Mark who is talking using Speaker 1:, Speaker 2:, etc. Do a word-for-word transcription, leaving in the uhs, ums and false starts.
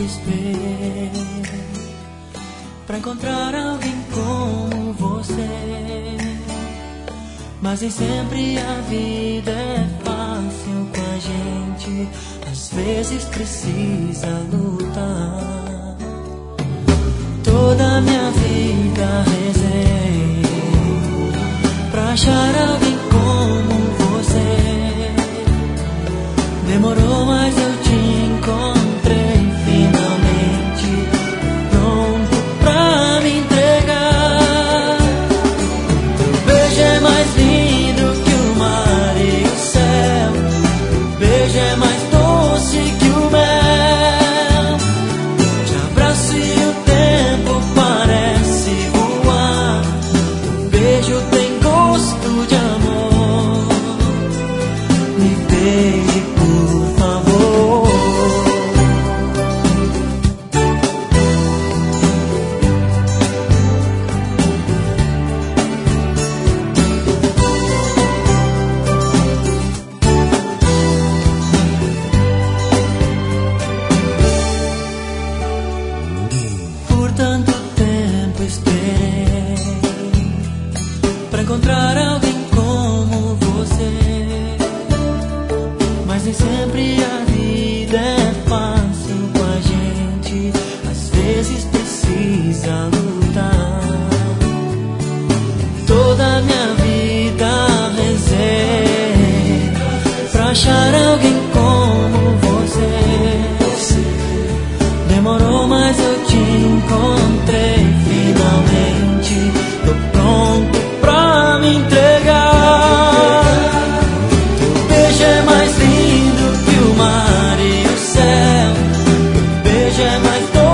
Speaker 1: esperei pra encontrar alguém como você, mas nem sempre a vida é fácil com a gente. Às vezes precisa lutar. Toda minha vida rezei pra achar alguém como você. Demorou, mas eu te encontrei finalmente, pronto pra me entregar. O beijo é mais lindo que o mar e o céu. O beijo é mais doce que o mel. Te abraço e o tempo parece voar. O beijo tem gosto de amor. Me beije, por favor. Por tanto tempo esperei pra encontrar alguém como você, mas nem sempre a vida é fácil com a gente. Às vezes precisa lutar. Toda minha vida rezei pra achar alguém como você. Demorou, mas eu te encontrei finalmente. Tô pronto pra me entregar. O beijo é mais lindo que o mar e o céu. O beijo é mais doce